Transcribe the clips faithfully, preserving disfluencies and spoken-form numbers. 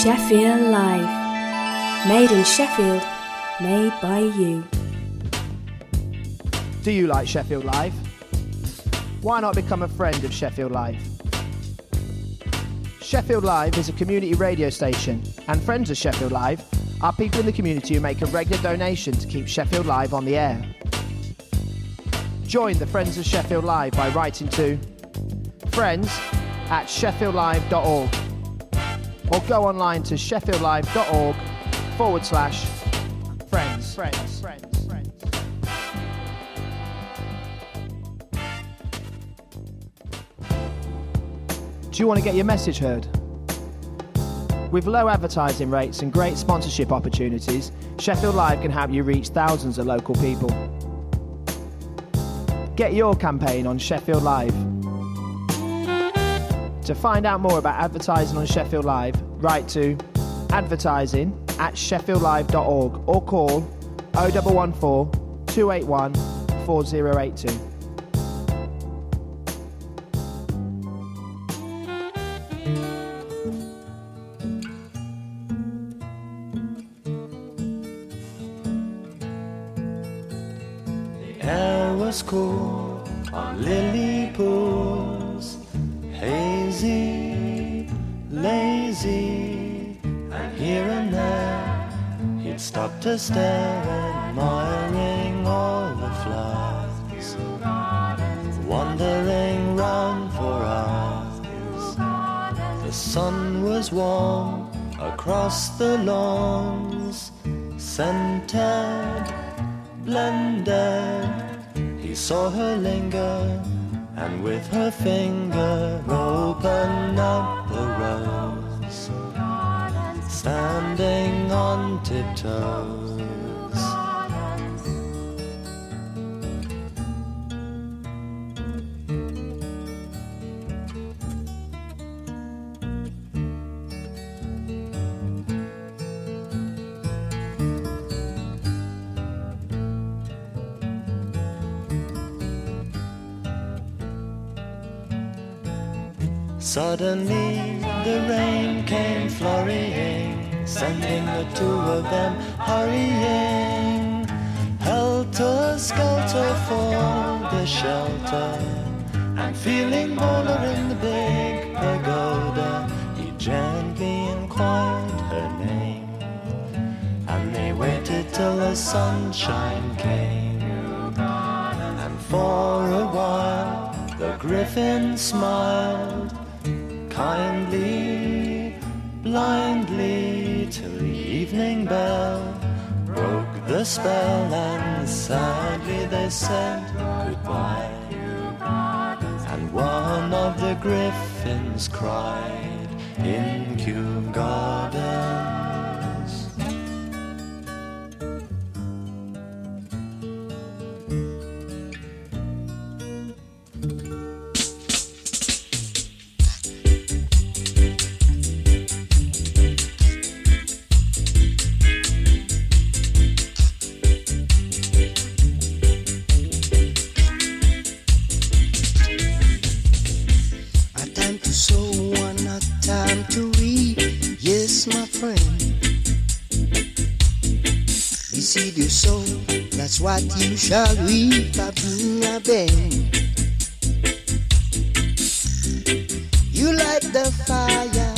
Sheffield Live. Made in Sheffield, made by you. Do you like Sheffield Live? Why not become a friend of Sheffield Live? Sheffield Live is a community radio station, and friends of Sheffield Live are people in the community who make a regular donation to keep Sheffield Live on the air. Join the Friends of Sheffield Live by writing to friends at sheffield live dot org or go online to sheffield live dot org forward slash friends. Friends. Friends. Friends. Do you want to get your message heard? With low advertising rates and great sponsorship opportunities, Sheffield Live can help you reach thousands of local people. Get your campaign on Sheffield Live. To find out more about advertising on Sheffield Live, write to advertising at sheffield live dot org or call oh one one four, two eight one, four oh eight two. The air was cool on lily pools, hazy, lazy, and here and there he'd stop to stare, admiring all the flowers, wandering round for hours. The sun was warm across the lawns, scented, blended. He saw her linger, and with her finger open up the rose, standing on tiptoes. Suddenly the rain came flurrying, sending the two of them hurrying, helter-skelter for the shelter, and feeling bolder in the big pagoda, he gently inquired her name, and they waited till the sunshine came, and for a while the griffin smiled, kindly, blindly, till the evening bell broke the spell, and sadly they said goodbye. And one of the griffins cried in Kew Gardens. That's what you shall reap, a bring a bang. You light the fire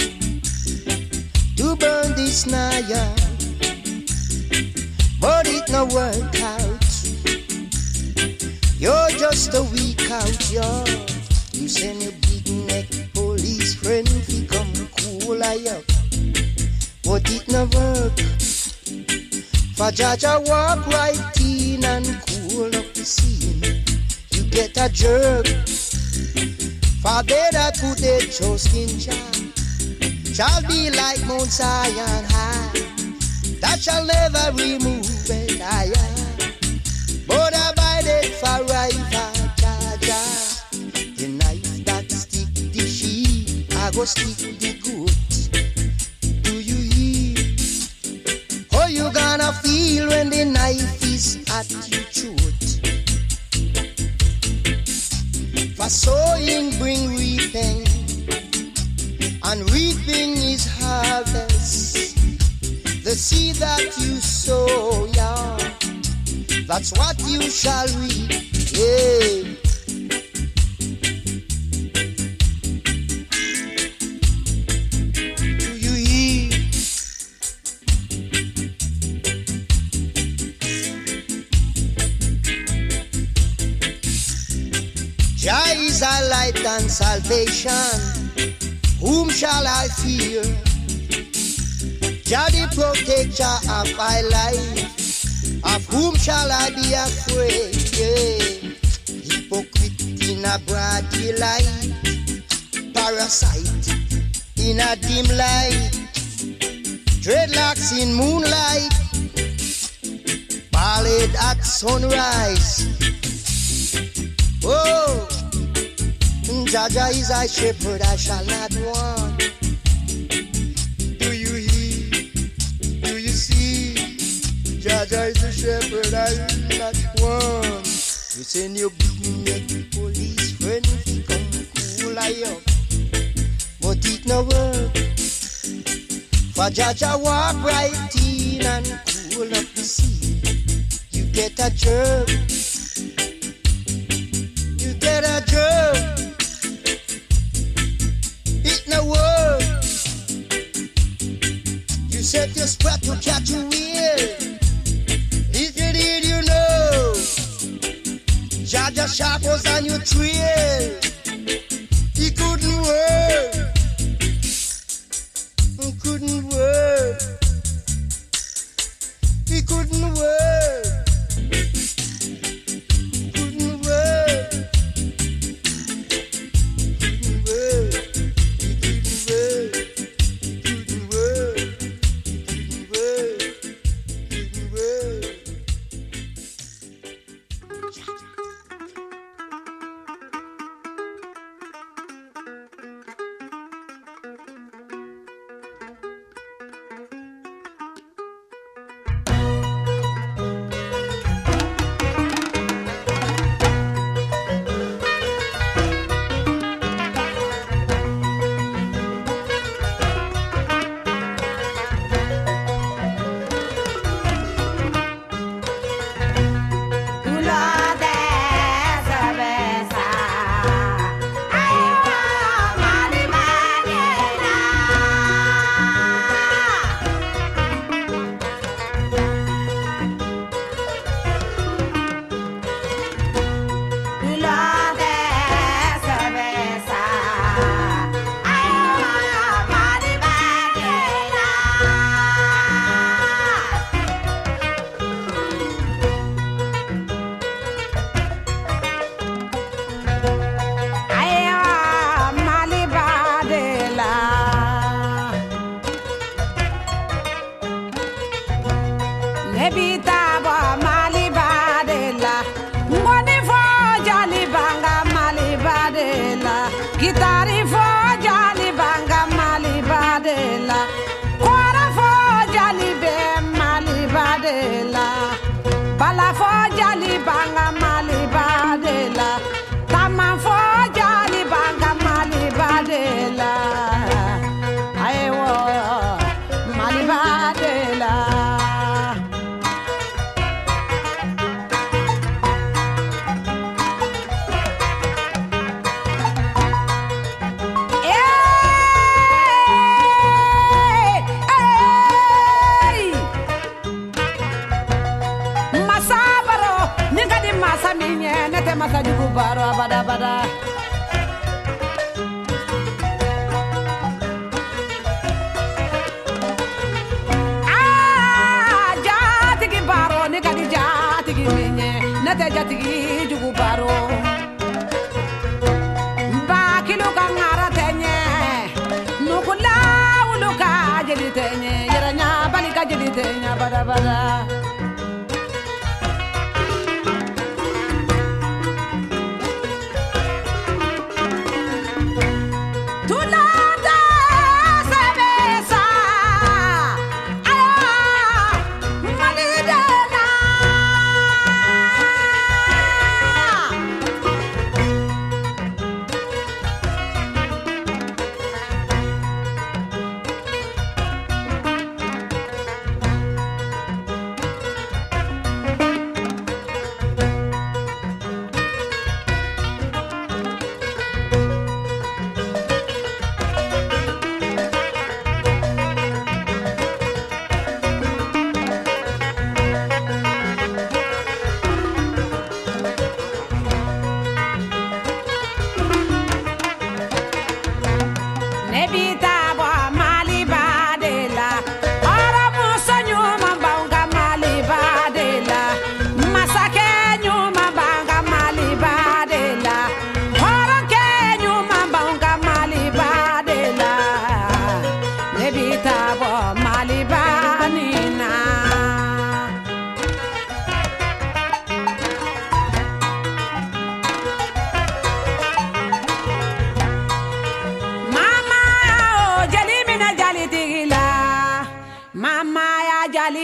to burn this naya, but it no work out. You're just a week out, yo. You send your big neck police friend to come cool I up, but it no work. For Jaja walk right in and cool up the scene, you get a jerk. For they that put their trust in Jah shall be like Mount Zion high, that shall never remove it higher, but abided forever. Jaja, the knife that stick the sheep, I go stick the goat. You gonna feel when the knife is at your throat. For sowing bring reaping, and reaping is hard. harvest the seed that you sow, yeah. That's what you shall reap, yeah. Do you hear? Jah is our light and salvation. Whom shall I fear? Jah the protector of my life. Of whom shall I be afraid? Yeah. Hypocrite in a broad daylight, parasite in a dim light, dreadlocks in moonlight, ballad at sunrise. Oh, Jah Jah is a shepherd, I shall not want. Do you hear? Do you see? Jah Jah is a shepherd, I will not want. You send your big neck police friend, he come cool I up, but it no work. For Jah Jah walk right in and cool up the sea. You get a jerk. You get a jerk. It no work. You set your spot to catch a wheel. If you did, you know, Jah Jah sharp was on your trail. He couldn't work. He couldn't work. He couldn't work. Couldn't work. Couldn't work. He couldn't work. He couldn't work. He couldn't work. Couldn't work.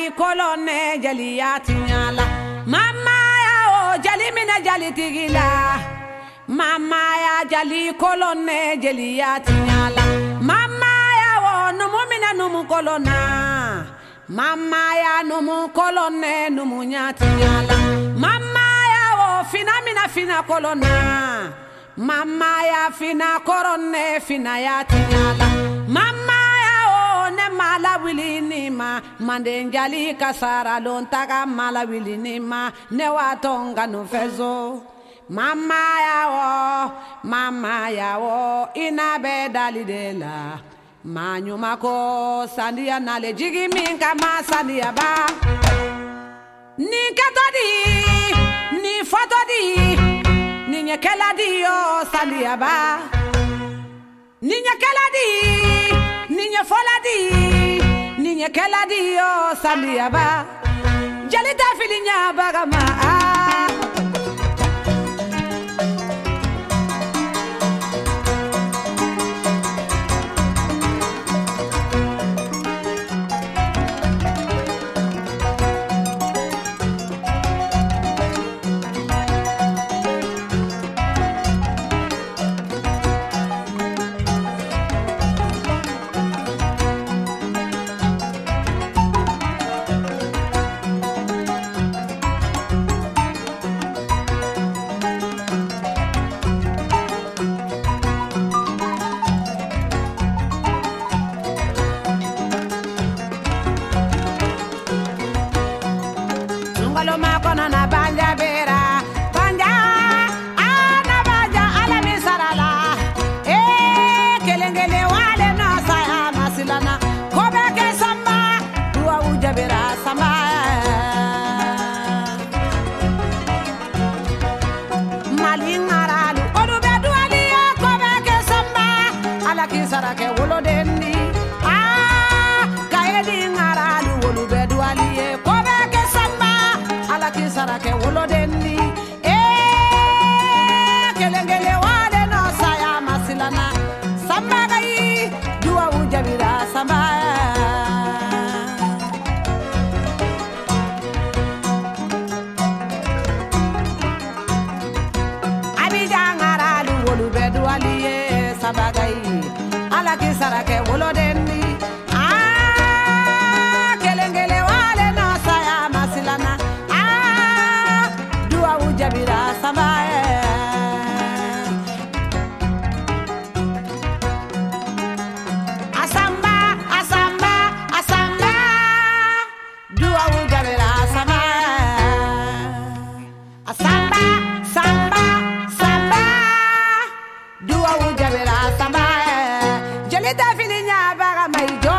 kolonne jali yatinyala mama ya o jali mina jali tigila mama ya jali kolonne jali yatinyala mama ya o numu mina numu kolona mama ya numu kolonne numu nyatinyala mama ya o fina mina fina kolona mama ya fina koronne fina yatinyala mama ne mala wilini ma mandenjali kasara lontaga mala wilini ma ne watonga no fezo mama yawo mama yawo ina be dalidela manyuma ko sandia nale jigi minka ma sandia ba ni katodi ni fotodi ni nyekela dio sandia ba ni nyekela di Niña foladi, niña keladi yo sandiaba, jalita filinya bagama. Sarake wolo dendi eh kelengele wale no saya masilana samba gai dua ujabira samba abijangara lu wolu bedu aliye samba gai ala ki sarake wolo dendi ah kelengele wale no saya masilana Jabira Samae Asamba Asamba Asamba Dua Jabira Samae Asamba Samba Samba Dua Jabira Samae Jelita filinya baga maijo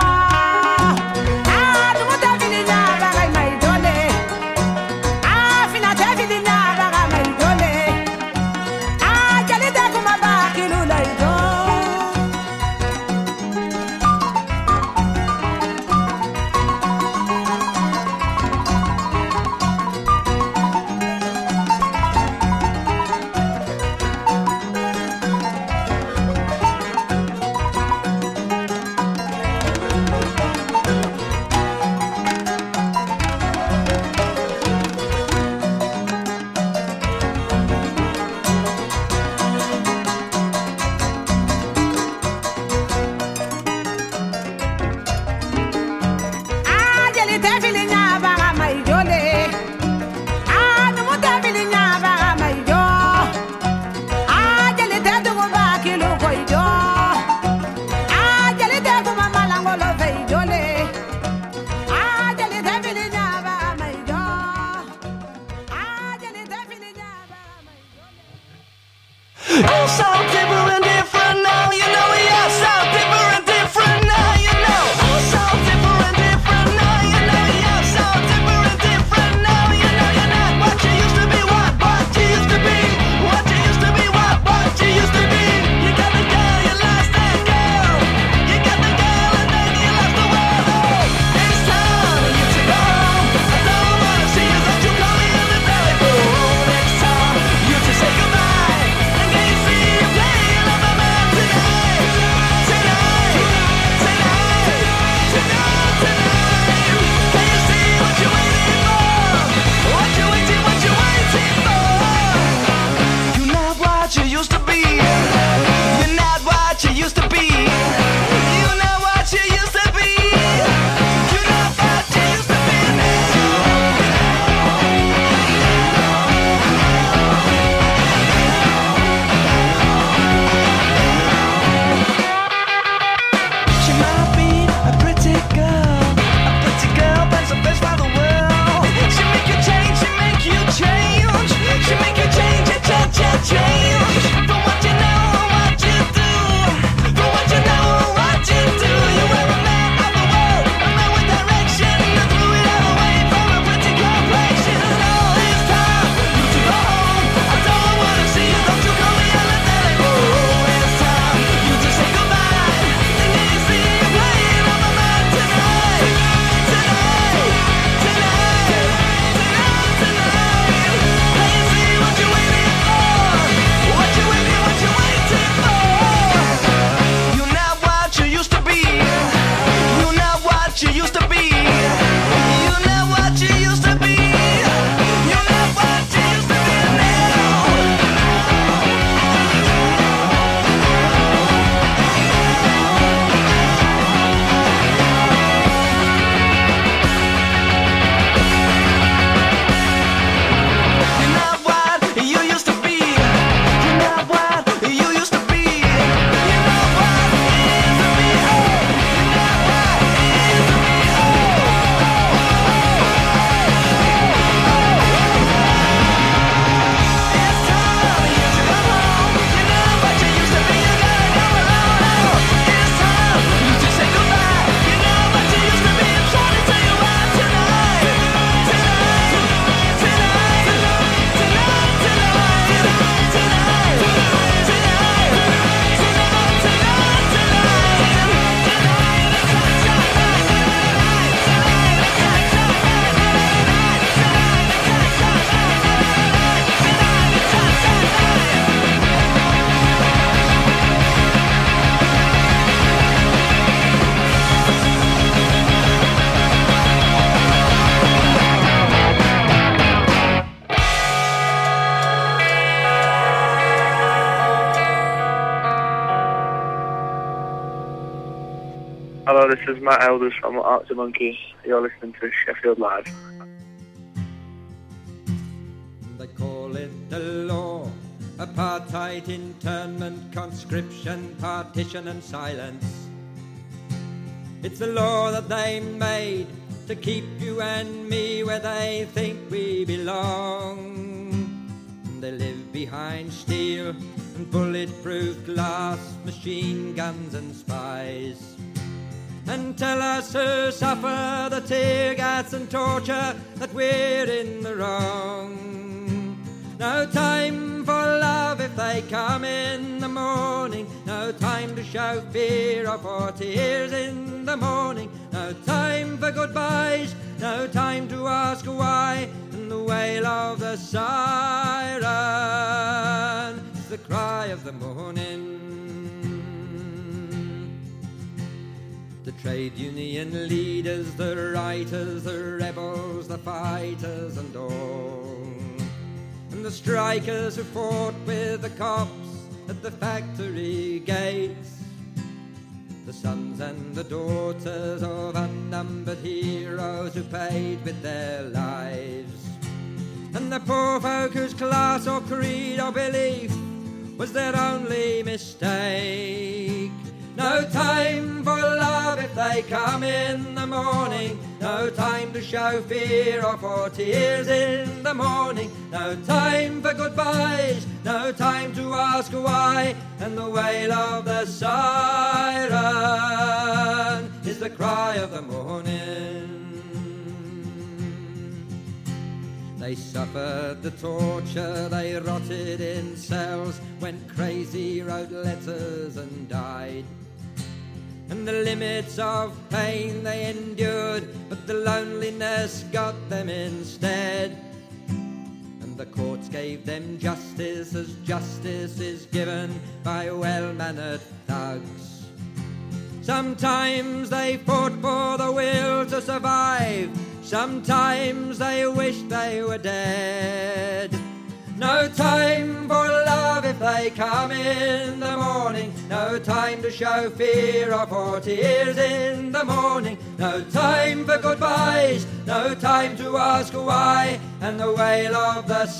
might be a pretty girl, a pretty girl that's the best by the world. She make you change, she make you change, she make you change, change, change, change. From what you know, what you do, from what you know, what you do. You were a man of the world, a man with direction. You threw it all away from a pretty complexion. Oh, it's time you to go home. I don't wanna see you, don't you call me a little. Oh, it's time you to say goodbye. Think that you see you playing on my mind tonight, tonight, tonight, tonight, tonight. Can you see what you're waiting for? What you waiting, what you waiting for? You're not what you used to be. You're not what you used to be. You're not what you used to be. You're not what you used to be now. You're not what you used to be. You're not what you used to be. You're not what you used to be. Oh, you're not what you used to be. It's time you to come home. You're not what you used to be. You gotta come along now. It's time you to say goodbye. You're not what you used to be. I'm trying to tell you why tonight, tonight, tonight, tonight, tonight, tonight, tonight, Hello, this is Matt Elders from Arctic Monkeys. You're listening to Sheffield Live. They call it the law, apartheid, internment, conscription, partition and silence. It's the law that they made to keep you and me where they think we belong. They live behind steel and bulletproof glass, machine guns and spies, and tell us who suffer the tear gas and torture that we're in the wrong. No time for love if they come in the morning. No time to show fear or for tears in the morning. No time for goodbyes. No time to ask why. And the wail of the siren is the cry of the morning. The trade union leaders, the writers, the rebels, the fighters and all, and the strikers who fought with the cops at the factory gates, the sons and the daughters of unnumbered heroes who paid with their lives, and the poor folk whose class or creed or belief was their only mistake. No time for love if they come in the morning. No time to show fear or for tears in the morning. No time for goodbyes. No time to ask why. And the wail of the siren is the cry of the morning. They suffered the torture, they rotted in cells, went crazy, wrote letters and died. And the limits of pain they endured, but the loneliness got them instead. And the courts gave them justice as justice is given by well-mannered thugs. Sometimes they fought for the will to survive, sometimes they wished they were dead. No time for love if they come in the morning. No time to show fear or for tears in the morning. No time for goodbyes. No time to ask why. And the wail of the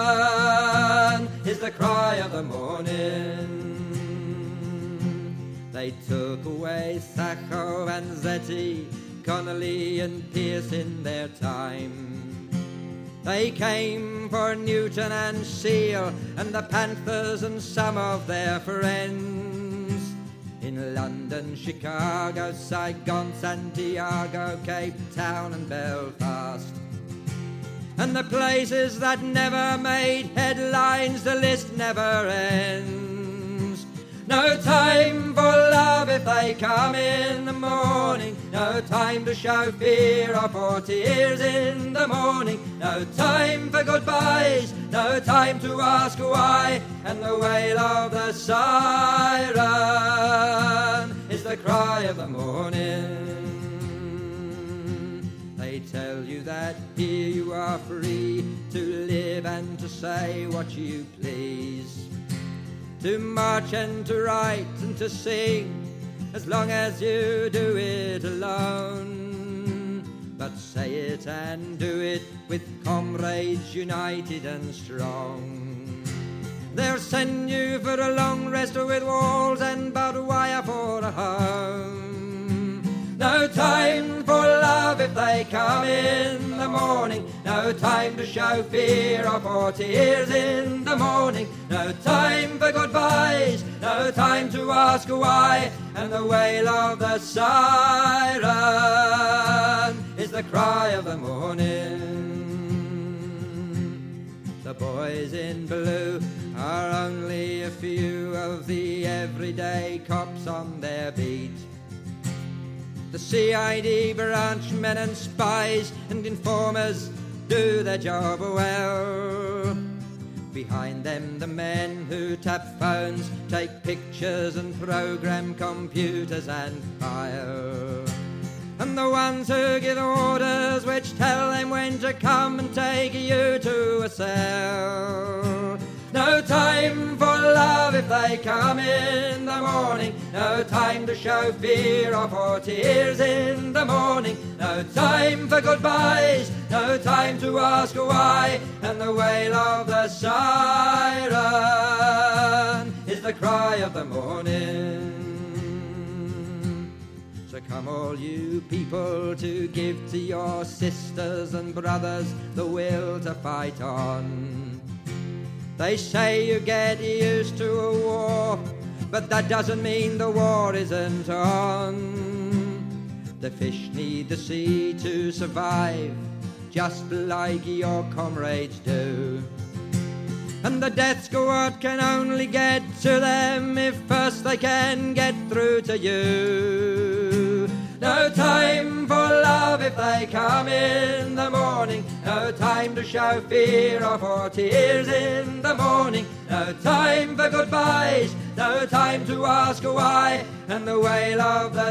siren is the cry of the morning. They took away Sacco and Zetti, Connolly and Pearce in their time. They came for Newton and Seal and the Panthers and some of their friends. In London, Chicago, Saigon, Santiago, Cape Town and Belfast. And the places that never made headlines, the list never ends. No time for love if they come in the morning. No time to show fear or for tears in the morning. No time for goodbyes, no time to ask why. And the wail of the siren is the cry of the morning. They tell you that here you are free to live and to say what you please, to march and to write and to sing, as long as you do it alone. But say it and do it with comrades united and strong. They'll send you for a long rest with walls and barbed wire for a home. No time for love if they come in the morning. No time to show fear or for tears in the morning. No time for goodbyes, no time to ask why. And the wail of the siren is the cry of the morning. The boys in blue are only a few of the everyday cops on their beat. The C I D branch men and spies and informers do their job well. Behind them the men who tap phones, take pictures and program computers and file. And the ones who give orders which tell them when to come and take you to a cell. No time for love if they come in the morning. No time to show fear or for tears in the morning. No time for goodbyes, no time to ask why. And the wail of the siren is the cry of the morning. So come all you people to give to your sisters and brothers the will to fight on. They say you get used to a war, but that doesn't mean the war isn't on. The fish need the sea to survive, just like your comrades do. And the death squad can only get to them if first they can get through to you. No time for love if they come in the morning. No time to show fear or for tears in the morning. No time for goodbyes, no time to ask why. And the wail of the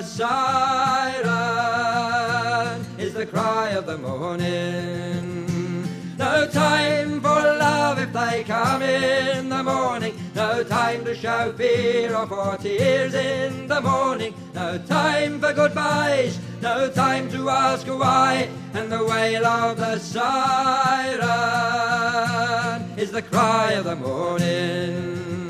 siren is the cry of the morning. No time for love if they come in the morning. No time to show fear or for tears in the morning. No time for goodbyes, no time to ask why. And the wail of the siren is the cry of the morning.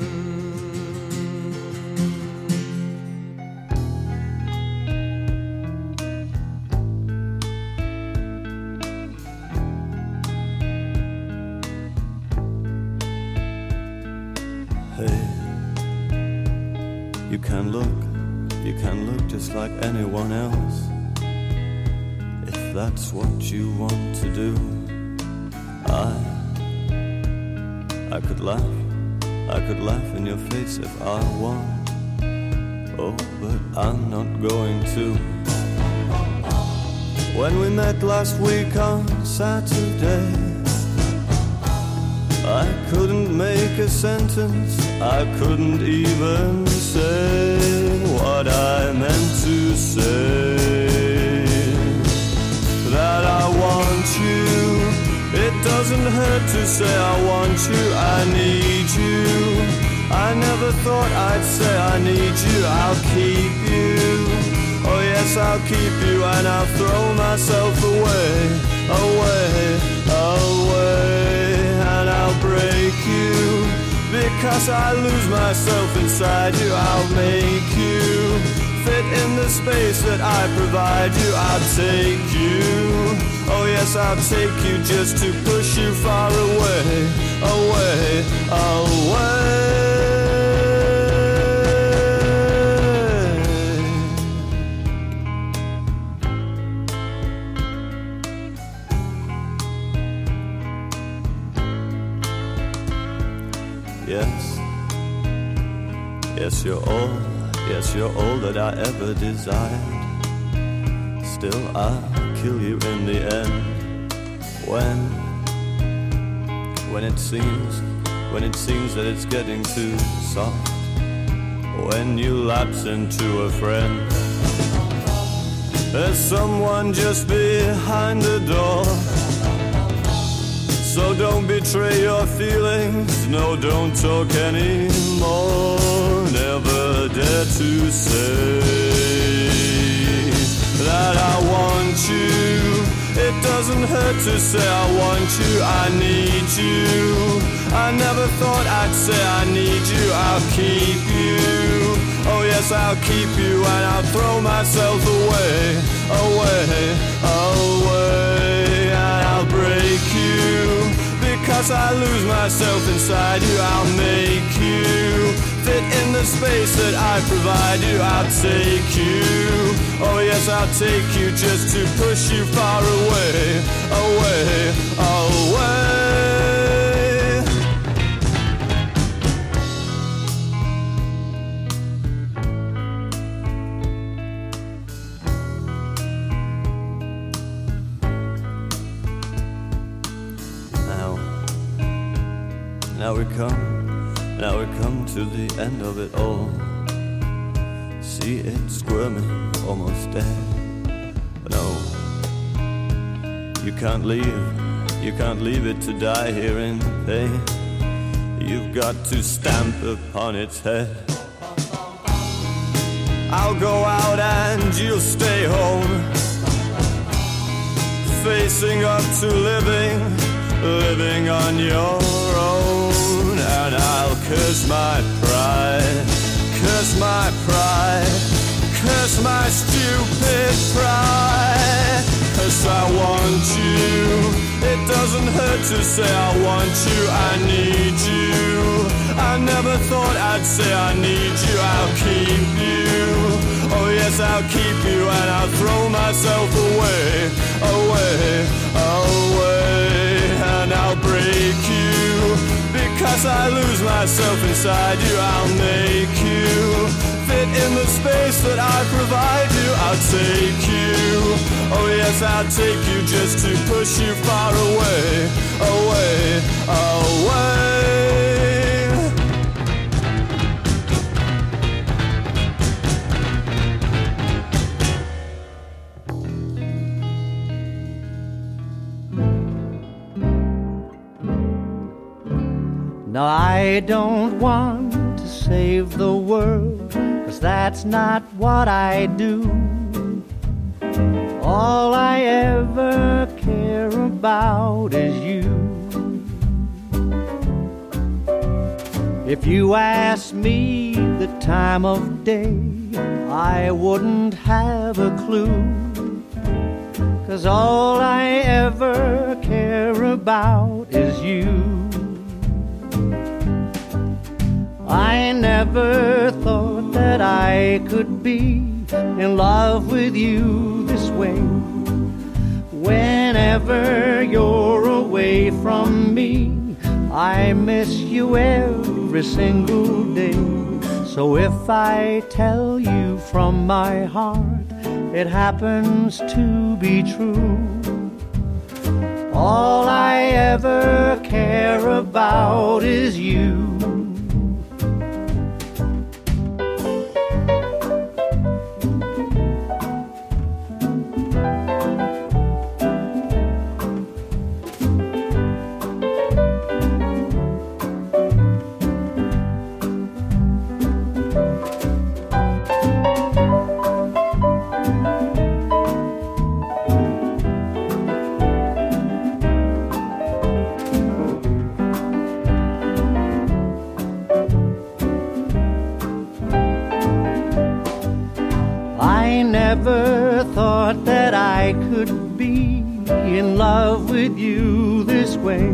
You can look, you can look just like anyone else, if that's what you want to do. I, I could laugh, I could laugh in your face if I want. Oh, but I'm not going to. When we met last week on Saturday, I couldn't make a sentence, I couldn't even say what I meant to say. That I want you, it doesn't hurt to say I want you, I need you. I never thought I'd say I need you, I'll keep you. Oh yes, I'll keep you and I'll throw myself away, away, away. And I'll break you, because because I lose myself inside you. I'll make you fit in the space that I provide you. I'll take you, oh yes, I'll take you just to push you far away, away, away. Yes, yes, you're all, yes, you're all that I ever desired. Still, I'll kill you in the end. When, when it seems, when it seems that it's getting too soft. When you lapse into a friend. There's someone just behind the door. So don't betray your feelings, no, don't talk anymore. Never dare to say that I want you. It doesn't hurt to say I want you, I need you. I never thought I'd say I need you, I'll keep you. Oh yes, I'll keep you and I'll throw myself away, away, away. And I'll break you because I lose myself inside you. I'll make you fit in the space that I provide you. I'll take you, oh yes, I'll take you just to push you far away, away, away. Now we come, now we come to the end of it all. See it squirming, almost dead. But no, you can't leave, you can't leave it to die here in pain. You've got to stamp upon its head. I'll go out and you'll stay home, facing up to living, living on your own. And I'll curse my pride, curse my pride, curse my stupid pride. Cause I want you, it doesn't hurt to say I want you, I need you. I never thought I'd say I need you, I'll keep you. Oh yes, I'll keep you and I'll throw myself away, away, away. And I'll break you because I lose myself inside you. I'll make you fit in the space that I provide you. I'll take you, oh yes, I'll take you just to push you far away, away, away. No, I don't want to save the world, 'cause that's not what I do. All I ever care about is you. If you asked me the time of day, I wouldn't have a clue. 'Cause all I ever care about is you. I never thought that I could be in love with you this way. Whenever you're away from me, I miss you every single day. So if I tell you from my heart, it happens to be true. All I ever care about is you. I never thought that I could be in love with you this way.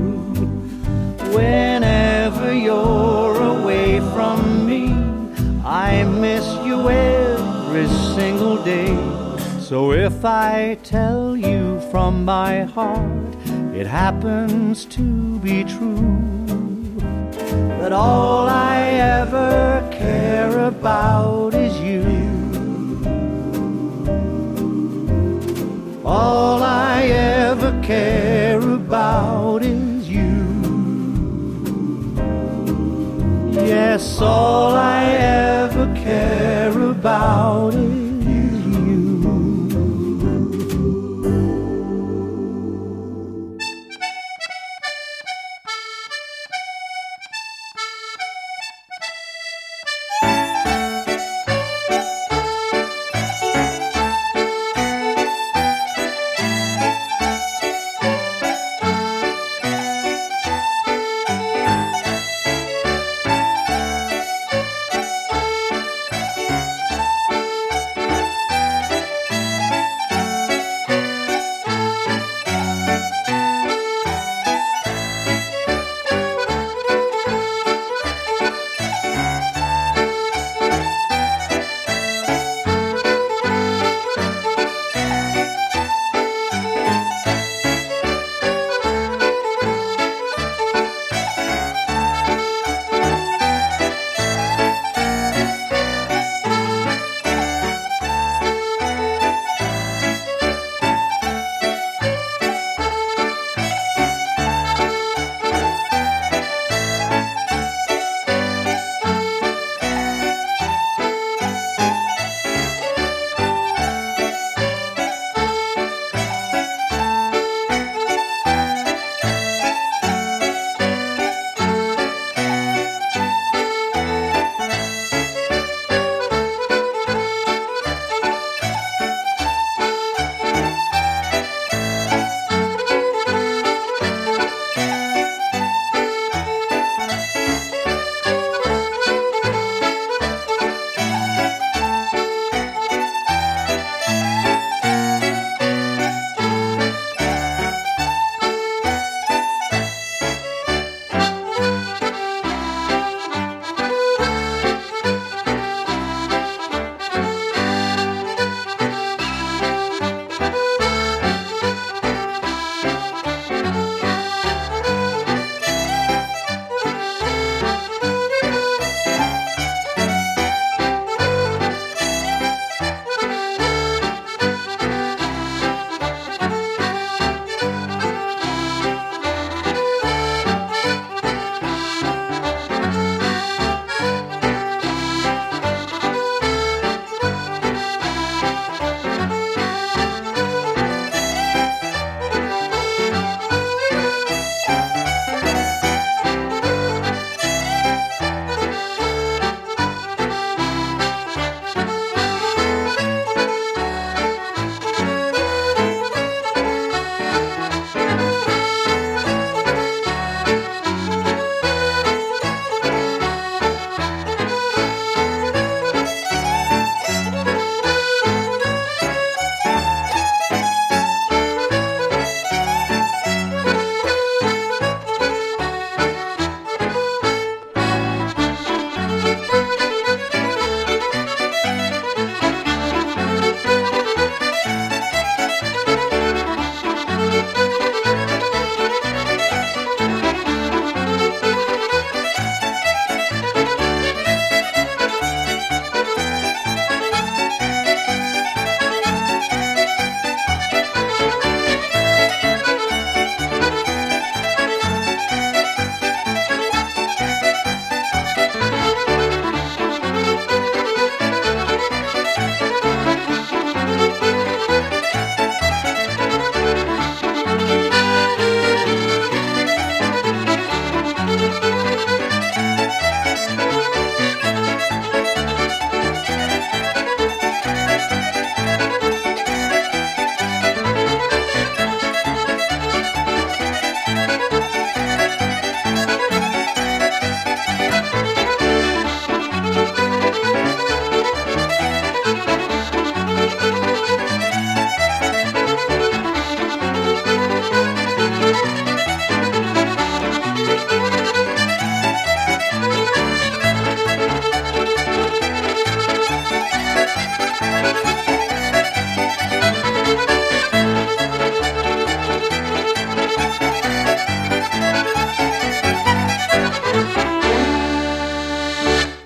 Whenever you're away from me, I miss you every single day. So if I tell you from my heart, it happens to be true, that all I ever care about is you. All I ever care about is you. Yes, all I ever care about is you.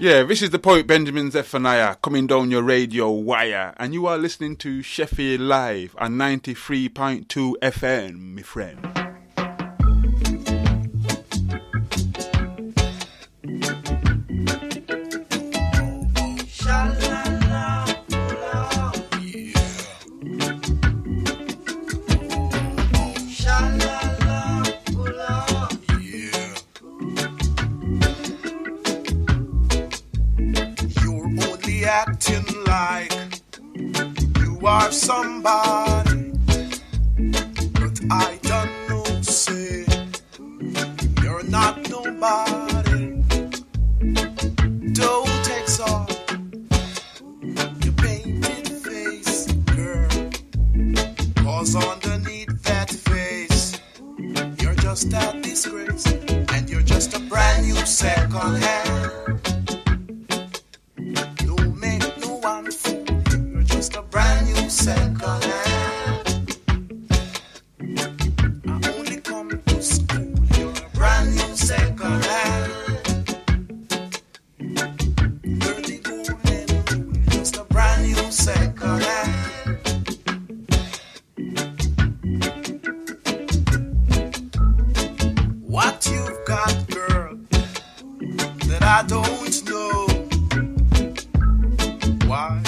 Yeah, this is the poet Benjamin Zephaniah coming down your radio wire, and you are listening to Sheffield Live on ninety-three point two F M, my friend. Acting like you are somebody, but I don't know, say you're not nobody. Don't exalt your painted face, girl, 'cause underneath that face you're just a disgrace, and you're just a brand new second hand. Second hand. I only come to school. You're a brand new second hand. Dirty golden rule, just a brand new second hand. What you've got, girl, that I don't know. Why?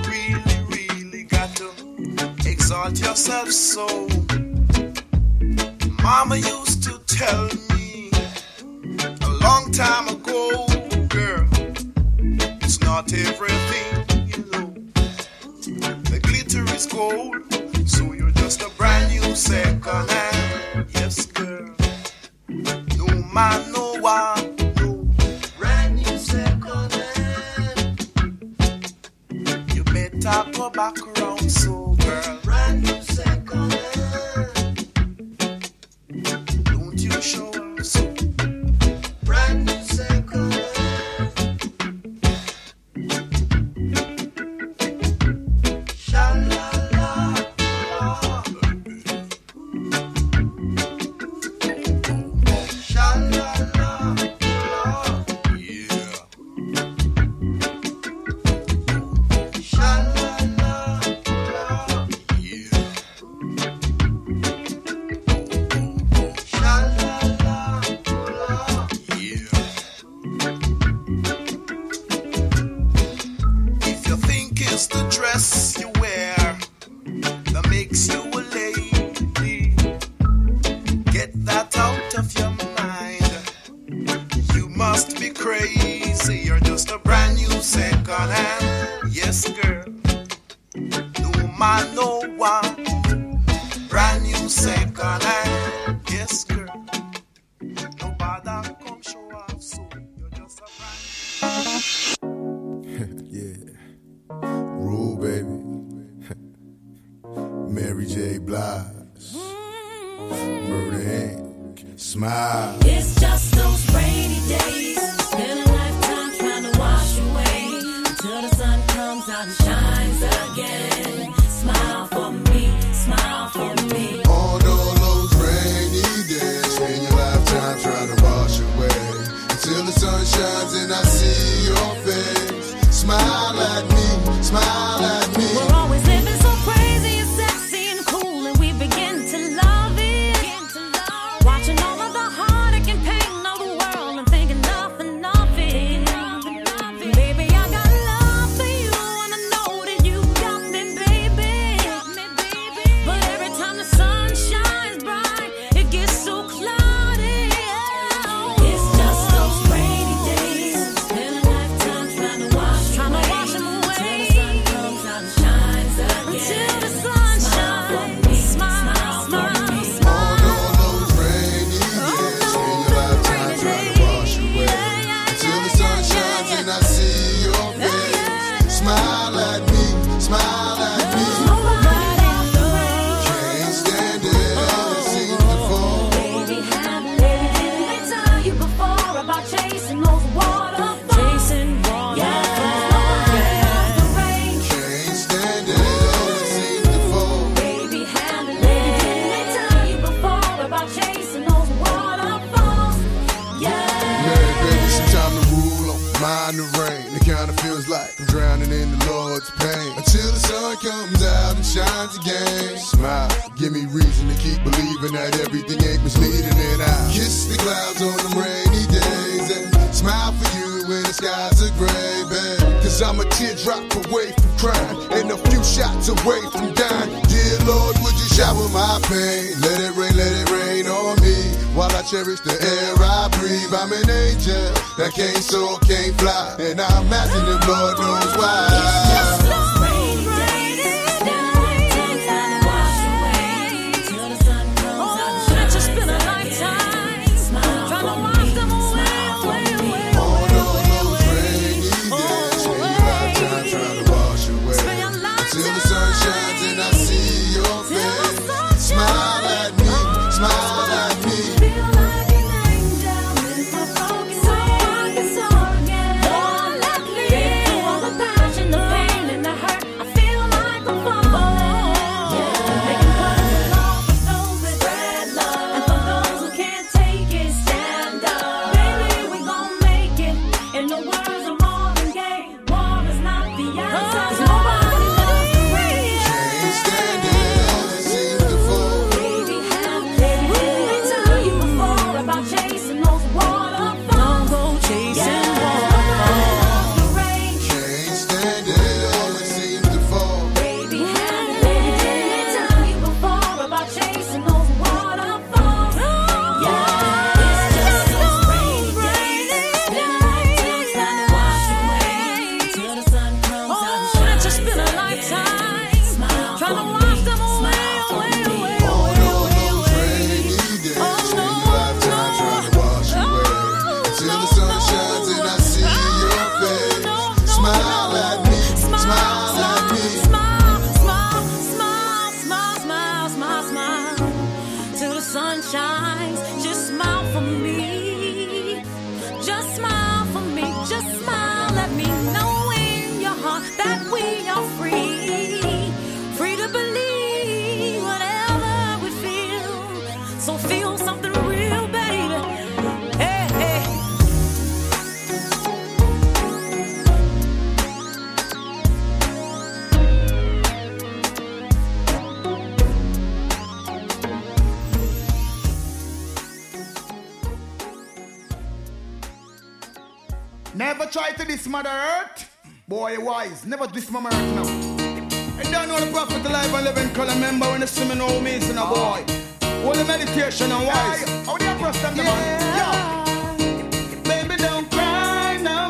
Exalt yourself so. Mama used to tell me a long time ago, girl, it's not everything you know. The glitter is gold, so you're just a brand new second hand. Yes, girl. No man, no one, no brand new second hand. You better go back around, so girl. Show us brand new second Sha-la-la, Sha-la-la, yeah. Sha-la-la, yeah. It's the dress you wear that makes you a lady. Get that out of your mind. You must be crazy. You're just a brand new second hand. Yes, girl. No man, no one. Brand new second hand. Yes, girl. Nobody come show up, so you're just a brand new. Yeah. Rule, baby. Mary J. Blige. Murder Incorporated. Smile. It's just those rainy days. Spend a lifetime trying to wash away until the sun comes out and shines again. Smile for me, smile for me. On all those rainy days, spend your lifetime trying to wash away until the sun shines and I see your face. Smile at me, smile at me. We're always living so crazy and sexy and cool, and we begin to love it. Watching all of the heartache and pain of the world and thinking nothing of it. Baby, I got love for you, and I know that you got me, baby. But every time the sun shines bright, it gets so cloudy. It's just those rainy days. Spend a lifetime trying to wash Trying to wash them away. Until the sun comes out and shines again. Until the sun shines. Smile, smile, smile. On all those rainy days, spend your lifetime trying to wash away until the sun shines and I see your face. Smile at me, smile at me. Can't stand it, it seems to fall. Baby, didn't they tell you before about chasing those waterfalls? Chasing waterfalls. Can't stand it, it seems to fall. Baby, didn't they tell you before about chasing those waterfalls? Yeah. Mary, baby, some time to rule on mind the rain. the sun comes out and shines again. Smile, give me reason to keep believing that everything ain't misleading. And I kiss the clouds on them rainy days and smile for you when the skies are gray, babe. Cause I'm a teardrop away from crying and a few shots away from dying. Dear Lord, would you shower my pain? Let it rain, let it rain on me while I cherish the air I breathe. I'm an angel that can't soar, can't fly, and I imagine him, Lord knows why. It's just Lord. Never try to diss Mother Earth. Boy, wise. Never diss Mama Earth now. I don't know the prophet alive and living color. Remember when the swimming old means in a boy. All the meditation and wise. How do you press them, the man? Yo. Baby, don't cry no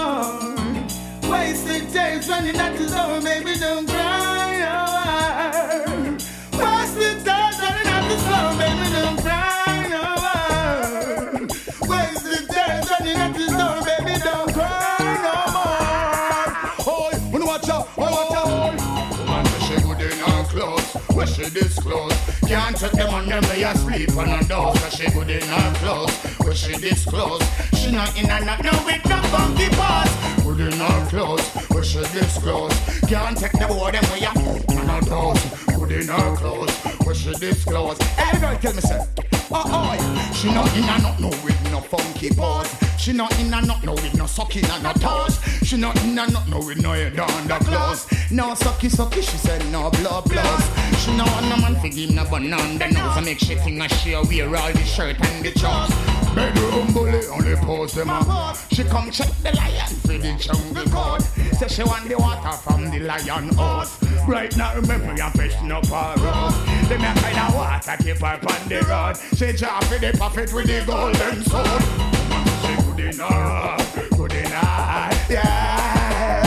more. Wasted days when you're not too over. Baby, don't cry no more. Wasted days when you're not too over. Baby, don't cry no more. Wasted days when you're not too over. Baby, don't cry no more. Oh, when you watch out, oh, watch out. Woman, she good in her clothes. Where she disclose. Can't take them on them way asleep on her door. Cause she good in her clothes. Where she disclose. She not in and not no with no funky parts. Good in her clothes. Where she disclose. Can't take the boy them way on her doors. Good in her clothes. Where she disclose. Every girl tell me say. Oh, oh, she not in and not no with no funky pose. She not in and not no with no sucking and no toes. She not in and not no with no head on the clothes. No sucky sucky, she said no blood blows. She not want no man to give no bun on the nose. And make she think that she wear all the shirt and the chops. Bedroom bully only pose them up. She come check the lion for the jungle code. Say she want the water from the lion hose. Right now remember you're fishing up her rose. They make kind of water keep her on the road. She drop for the prophet with the golden sword. She good enough, good enough, yeah.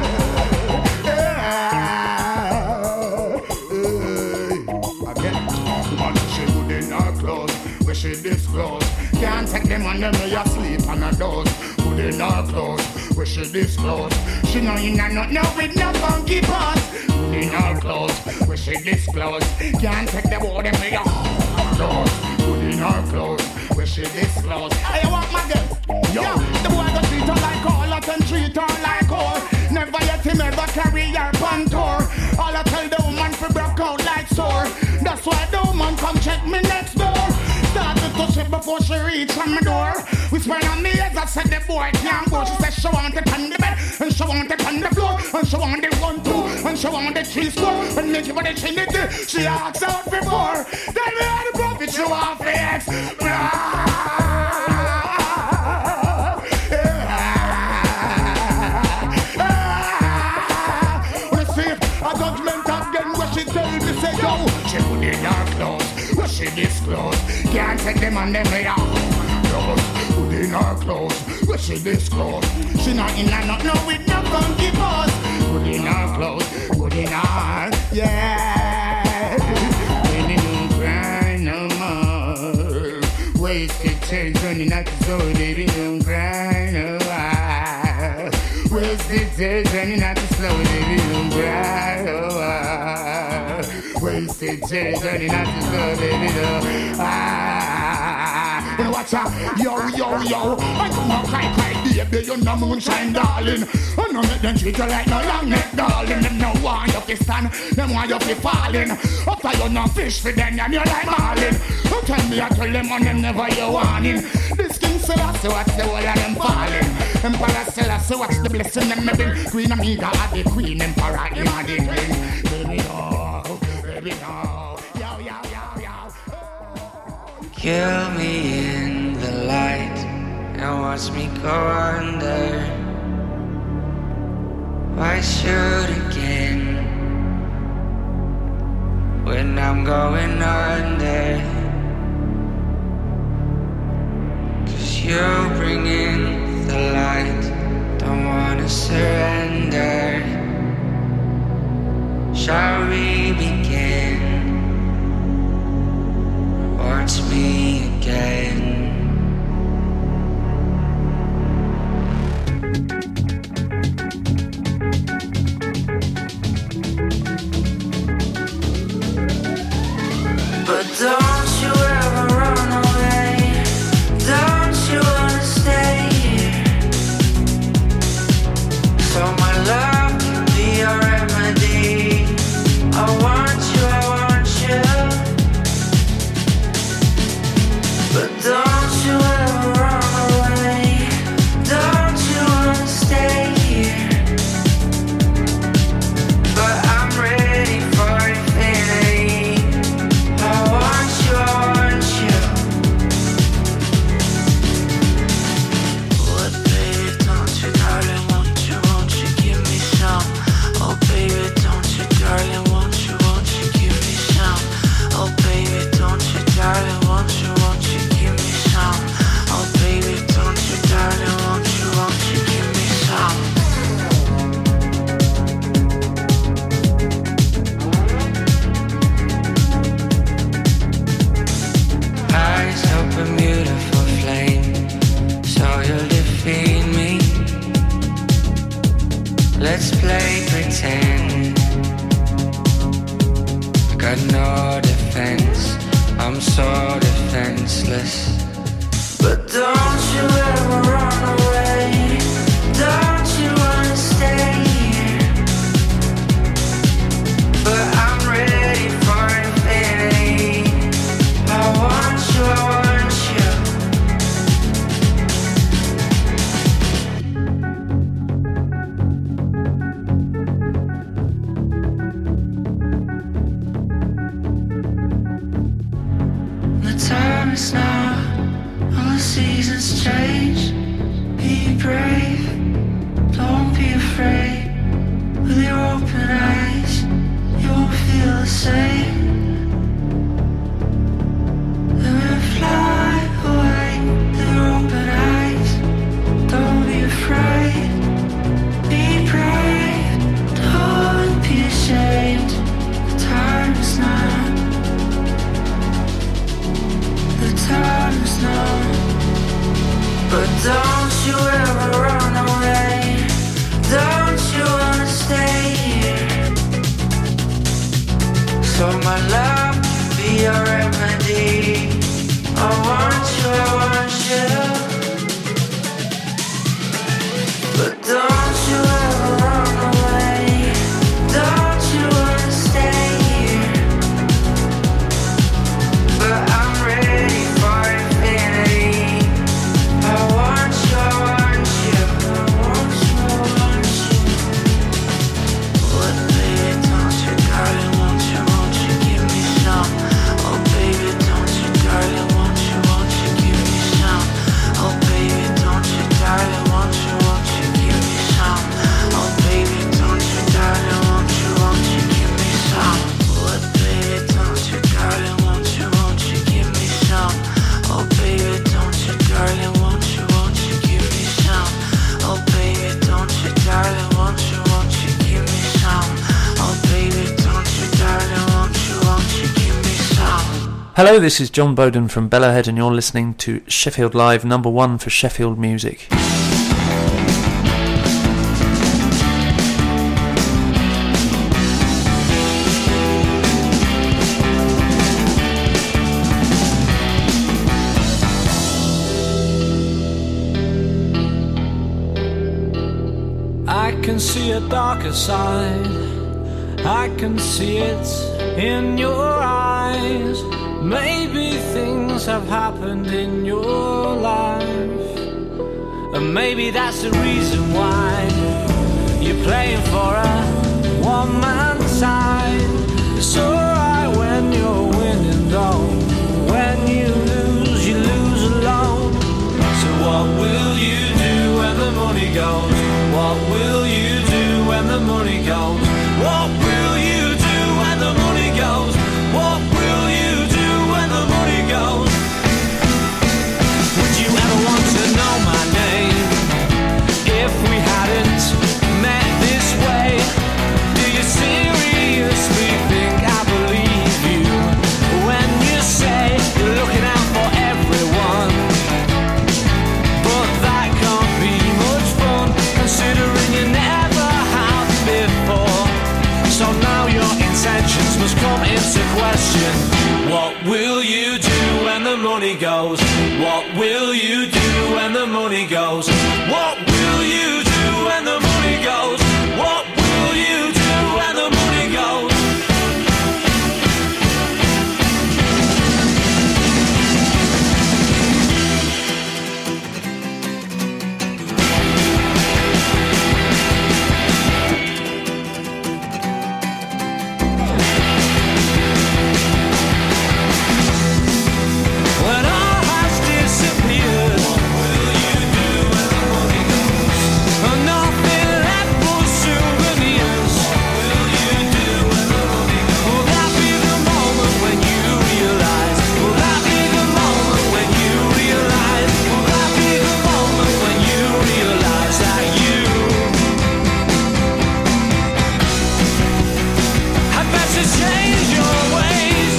She disclose. Can't take them on them way asleep on her doors. Put in her clothes where she disclose. She know in and not know with no funky parts. Put in her clothes where she disclose. Can't take the boy them way on her doors. Put in her clothes where she disclose. Hey, what my girl? Yo, the boy go treat her like all of them treat her like all. Never yet him ever carry her on tour. All I tell the woman for broke out like sore. That's why the woman come check me next door. Started to shit before she reached on my door. Whispering on me as I said the boy can't go. She said she want it on the bed, and she want it on the floor, and she want it one, two, and she want the three score, and make it for the trinity. She asked out before. Tell me how the profit you want for X. She put in her clothes, what she disclose. Can't take them on them later. Clothes, put in her clothes, what she disclose. She not in her, not no with no funky pose. Put in her clothes, put in her, yeah. Baby, don't cry no more. Wasted tears running out the door, baby, don't cry no more. Wasted tears running out the slow, baby, don't cry no more. Wasted tears running out the slow, baby, don't ah. Well, watch out, yo, yo, yo. I don't know, cry, cry, baby, you're no moonshine, darling. I know make them treat you like no long neck, darling. Them no want you to stand, them want you to falling. After you no fish for them, and you're like marlin. Don't tell me I tell them on them never you warning. This king Selassie, watch the whole of them falling. Emperor Selassie, watch the blessing them bring. Queen Amiga are the queen, Emperor him are the king. Baby, no, baby, no. Yo, yo, yo, yo. Kill me in the light and watch me go under. Why shoot again when I'm going under? Cause you bring in the light, don't wanna surrender. Shall we begin? Watch me again. But don't you ever run away. Don't you wanna stay here? So my love can be your remedy. I want you, I want you. But don't you ever run away. Don't you wanna stay here? But I'm ready for infinity. I want you, I want you. What, baby, don't you, darling, won't you, won't you give me some? Oh, baby, don't you, darling, won't you, won't you give me some? Oh, baby, don't you, darling, won't you, won't you give me some? Oh, baby, don't you, darling, won't you, won't you give me some? Eyes open, beautiful flame, so you'll defeat me. Let's play pretend. Got no defense, I'm so defenseless. But don't you ever run away. Don't you wanna stay here? But I'm ready for infinity. I want you, I want you. The time is now, all the seasons change. Be brave, don't be afraid. With your open eyes, you won't feel the same. Let me fly away with your open eyes. Don't be afraid, be brave, don't be ashamed. The time is now. The time is now. But don't you ever run away. Don't you wanna stay here? So my love can be your remedy. I want you, I want you. But don't you ever run away. Don't you wanna stay here? But I'm ready for Hello, this is John Bowden from Bellahead, and you're listening to Sheffield Live, number one for Sheffield music. I can see a darker side, I can see it in your eyes. Maybe things have happened in your life, and maybe that's the reason why you're playing for a one-man side. It's alright when you're winning though, when you lose, you lose alone. So what will you do when the money goes? What will you do when the money goes? What will you do when the money goes? What will you do when the money goes? Would you ever want to know my name if we hadn't met this way? Do you seriously think I believe you when you say you're looking out for everyone? But that can't be much fun, considering you never have before. So now your intentions must come into question. What will you do when the money goes? What will you do when the money goes? What will you do when the money goes? What will you do when the money goes? When all has disappeared, what will you do when the money goes? And nothing left but souvenirs. What will you do when the money goes? Will that be the moment when you realize? Will that be the moment when you realize? Will that be the moment when you realize that you had better change your ways?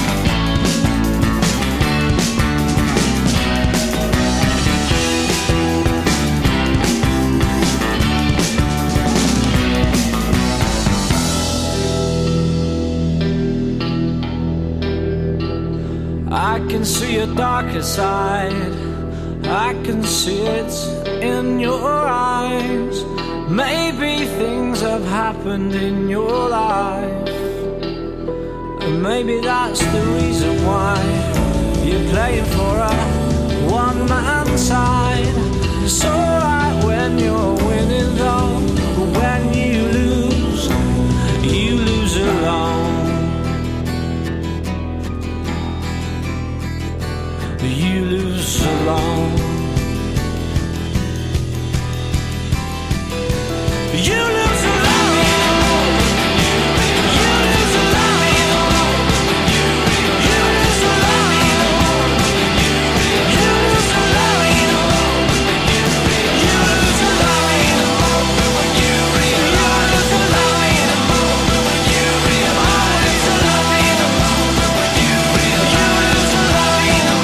I can see a darker side, I can see it in your eyes. Maybe things have happened in your life, and maybe that's the reason why you're playing for a one-man side. It's alright when you're winning though, but when you lose, you lose alone. You lose alone. You lose alone. You lose alone. You lose alone. You lose alone. You lose alone. When you realize alone. When you realize alone. When you realize alone.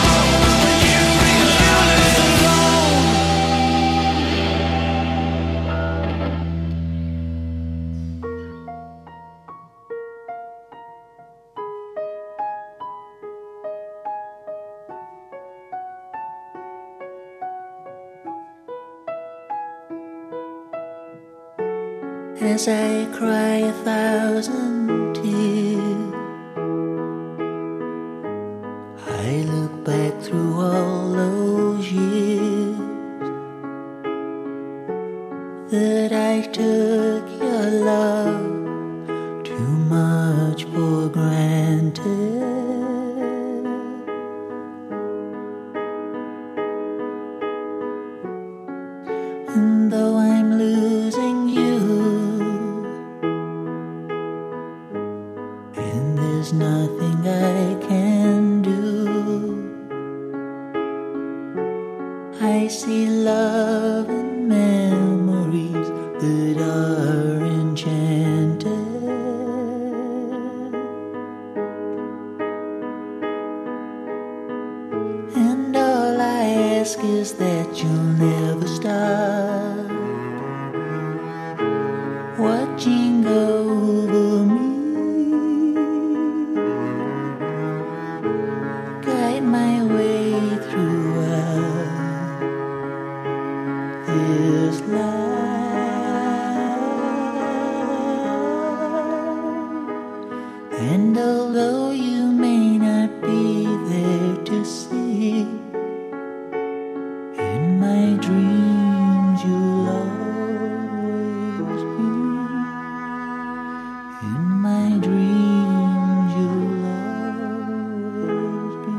As I cry a thousand tears, I look back through all those years that I took your love too much for granted. And though I'm losing you, and there's nothing I can do, I see love and memories that are enchanted. 'Cause ask is that you'll never stop watching over me, guide my way throughout this life. And although you may not be there to see, in my dreams you'll always be. In my dreams you'll always be.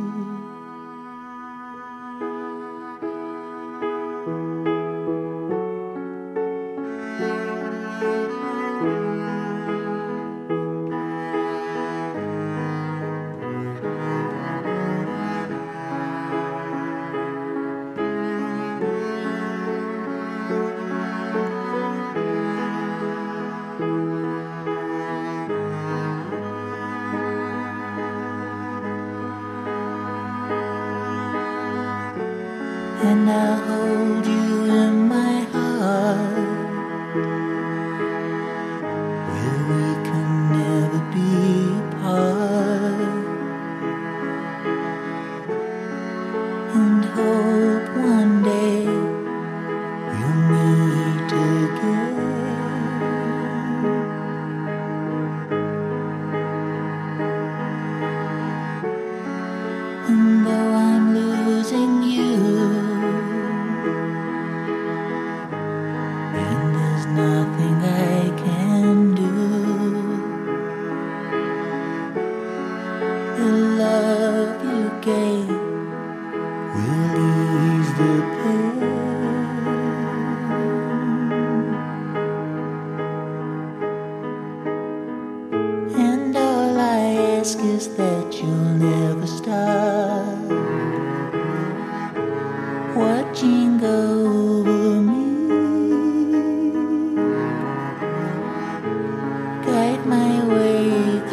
And I'll hold you in my heart, where we can never be apart, and hope one day we'll meet again. And though I'm losing you, nothing I can do, the love you gave will ease the pain, and all I ask is that you'll never stop watching over